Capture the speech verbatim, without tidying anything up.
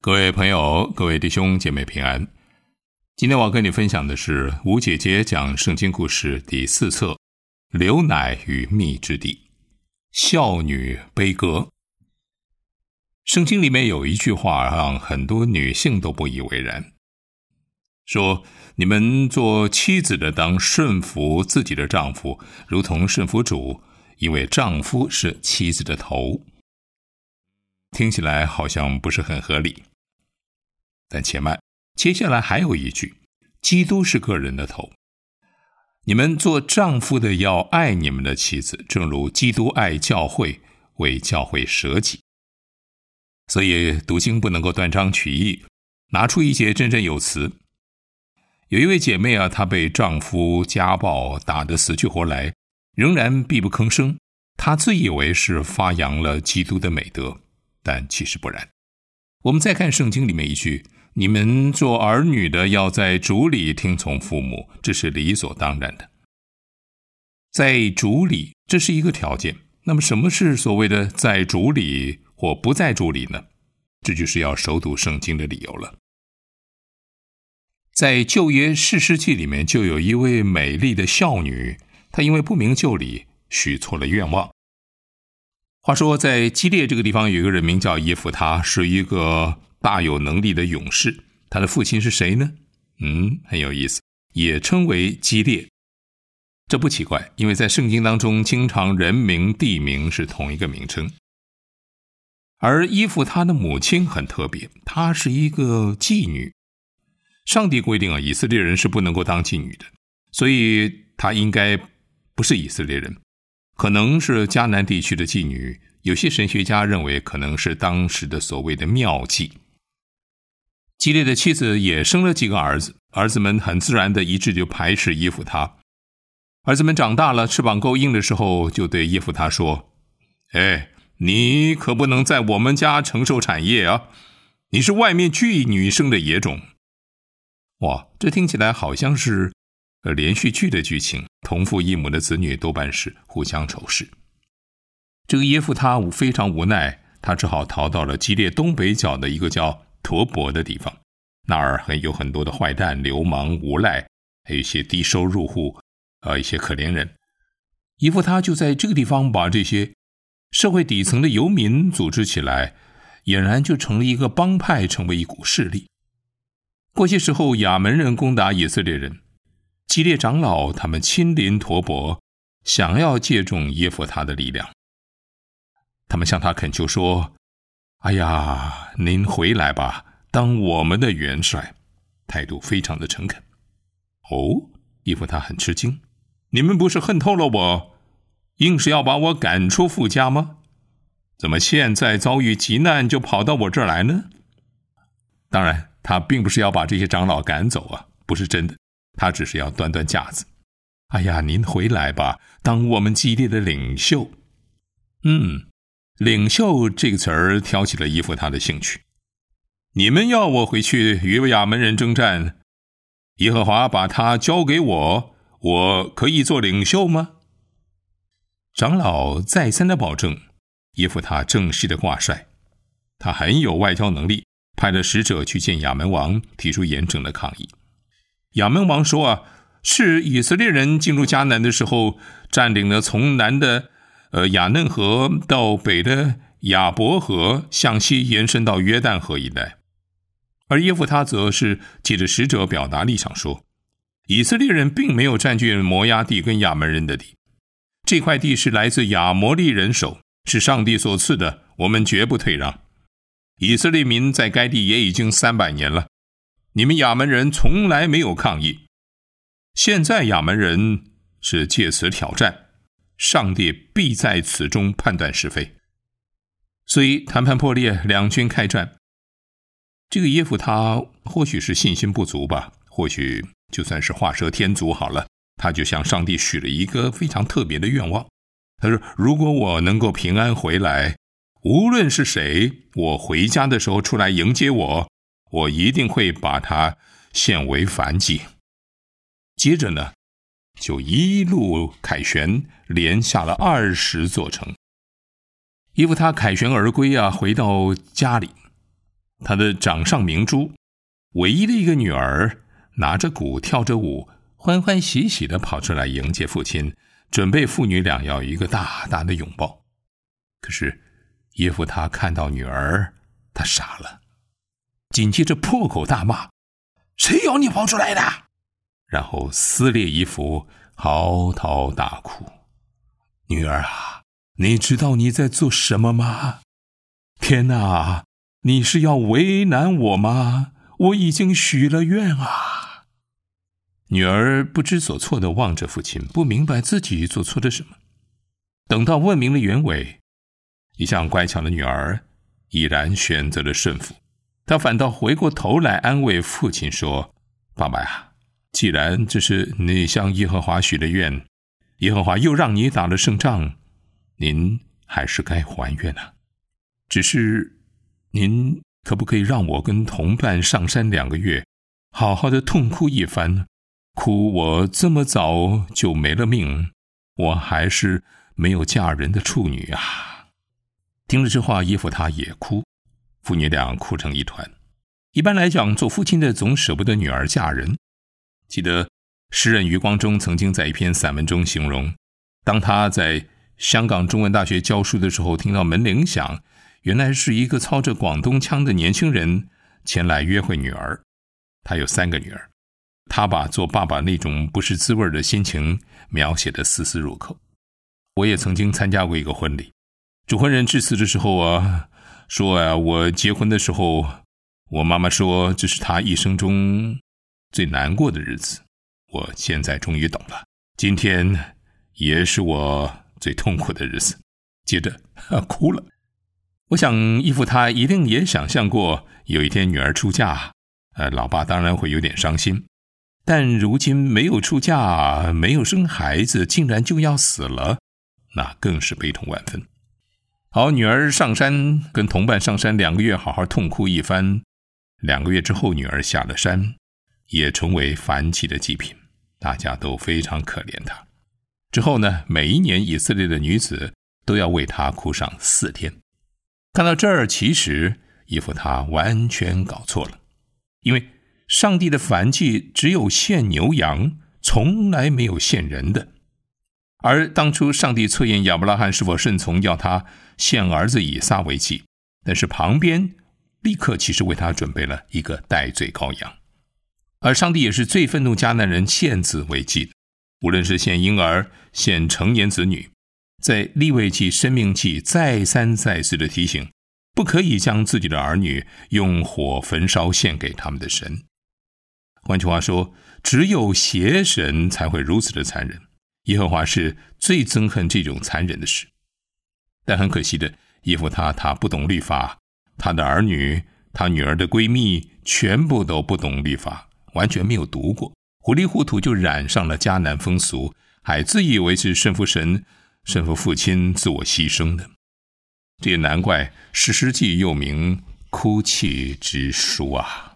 各位朋友，各位弟兄姐妹平安。今天我要跟你分享的是吴姐姐讲圣经故事第四册，流奶与蜜之地，孝女悲歌。圣经里面有一句话让很多女性都不以为然，说你们做妻子的当顺服自己的丈夫，如同顺服主，因为丈夫是妻子的头。听起来好像不是很合理，但且慢，接下来还有一句，基督是个人的头。你们做丈夫的要爱你们的妻子，正如基督爱教会，为教会舍己。所以读经不能够断章取义，拿出一节振振有词。有一位姐妹啊，她被丈夫家暴打得死去活来，仍然闭不吭声。她自以为是发扬了基督的美德，但其实不然。我们再看圣经里面一句，你们做儿女的要在主里听从父母，这是理所当然的。在主里，这是一个条件。那么什么是所谓的在主里或不在主里呢？这就是要熟读圣经的理由了。在旧约士师记里面就有一位美丽的孝女，她因为不明就里，许错了愿望。话说在基列这个地方有一个人名叫耶弗他，是一个大有能力的勇士。他的父亲是谁呢？嗯，很有意思，也称为基列。这不奇怪，因为在圣经当中经常人名地名是同一个名称。而耶弗他的母亲很特别，她是一个妓女。上帝规定啊，以色列人是不能够当妓女的，所以她应该不是以色列人，可能是迦南地区的妓女，有些神学家认为可能是当时的所谓的庙妓。基列的妻子也生了几个儿子，儿子们很自然的一致就排斥耶弗他。儿子们长大了，翅膀够硬的时候，就对耶弗他说：哎，你可不能在我们家承受产业啊，你是外面妓女生的野种。哇，这听起来好像是连续剧的剧情，同父异母的子女多半是互相仇视。这个耶弗他非常无奈，他只好逃到了基列东北角的一个叫陀伯的地方，那儿还有很多的坏蛋、流氓、无赖，还有一些低收入户，呃，一些可怜人。耶弗他就在这个地方把这些社会底层的游民组织起来，俨然就成了一个帮派，成为一股势力。过些时候，亚门人攻打以色列人，基列长老他们亲临陀伯，想要借重耶弗他的力量。他们向他恳求说：哎呀，您回来吧，当我们的元帅。态度非常的诚恳。哦，耶弗他很吃惊，你们不是恨透了我，硬是要把我赶出父家吗？怎么现在遭遇急难就跑到我这儿来呢？当然他并不是要把这些长老赶走啊，不是真的，他只是要端端架子。哎呀，您回来吧，当我们基列的领袖。嗯，领袖这个词儿挑起了耶弗他的兴趣。你们要我回去与亚门人征战，耶和华把他交给我，我可以做领袖吗？长老再三的保证耶弗他正式的挂帅，他很有外交能力，派了使者去见亚门王，提出严正的抗议。亚门王说啊，是以色列人进入迦南的时候，占领了从南的呃亚嫩河到北的亚伯河，向西延伸到约旦河一带。而耶弗他则是借着使者表达立场说，以色列人并没有占据摩押地跟亚门人的地，这块地是来自亚摩利人手，是上帝所赐的，我们绝不退让。以色列民在该地也已经三百年了，你们亚门人从来没有抗议，现在亚门人是借此挑战，上帝必在此中判断是非。所以谈判破裂，两军开战。这个耶弗他或许是信心不足吧，或许就算是画蛇添足好了，他就向上帝许了一个非常特别的愿望。他说，如果我能够平安回来，无论是谁，我回家的时候出来迎接我，我一定会把他献为燔祭。接着呢，就一路凯旋，连下了二十座城。耶弗他凯旋而归啊，回到家里， 他的掌上明珠，唯一的一个女儿，拿着鼓跳着舞，欢欢喜喜地跑出来迎接父亲，准备父女俩要一个大大的拥抱。可是耶夫他看到女儿，他傻了，紧接着破口大骂：谁要你跑出来的？然后撕裂衣服，嚎啕大哭。女儿啊，你知道你在做什么吗？天哪，你是要为难我吗？我已经许了愿啊。女儿不知所措地望着父亲，不明白自己做错了什么。等到问明了原委，一向乖巧的女儿已然选择了顺服，她反倒回过头来安慰父亲说：爸爸呀，既然这是你向耶和华许了愿，耶和华又让你打了胜仗，您还是该还愿啊。只是您可不可以让我跟同伴上山两个月，好好的痛哭一番，哭我这么早就没了命，我还是没有嫁人的处女啊。听了这话，耶夫他也哭，父女俩哭成一团。一般来讲，做父亲的总舍不得女儿嫁人。记得诗人余光中曾经在一篇散文中形容，当他在香港中文大学教书的时候，听到门铃响，原来是一个操着广东腔的年轻人前来约会女儿。他有三个女儿，他把做爸爸那种不是滋味的心情描写得丝丝入扣。我也曾经参加过一个婚礼，主婚人致辞的时候啊，说啊，我结婚的时候，我妈妈说这是她一生中最难过的日子，我现在终于懂了，今天也是我最痛苦的日子。接着哭了。我想义父他一定也想象过有一天女儿出嫁，呃，老爸当然会有点伤心，但如今没有出嫁，没有生孩子，竟然就要死了，那更是悲痛万分。好，女儿上山，跟同伴上山两个月，好好痛哭一番。两个月之后，女儿下了山，也成为燔祭的祭品，大家都非常可怜她。之后呢，每一年以色列的女子都要为她哭上四天。看到这儿，其实义父他完全搞错了，因为上帝的燔祭只有献牛羊，从来没有献人的。而当初上帝测验亚伯拉罕是否顺从，要他献儿子以撒为祭，但是旁边立刻其实为他准备了一个代罪羔羊。而上帝也是最愤怒迦南人献子为祭的，无论是献婴儿，献成年子女，在利未记、申命记再三再四的提醒，不可以将自己的儿女用火焚烧献给他们的神。换句话说，只有邪神才会如此的残忍，耶和华是最憎恨这种残忍的事。但很可惜的，耶夫他他不懂律法，他的儿女，他女儿的闺蜜全部都不懂律法，完全没有读过，糊里糊涂就染上了迦南风俗，还自以为是顺服神，顺服父亲，自我牺牲的。这也难怪士师记又名哭泣之书啊。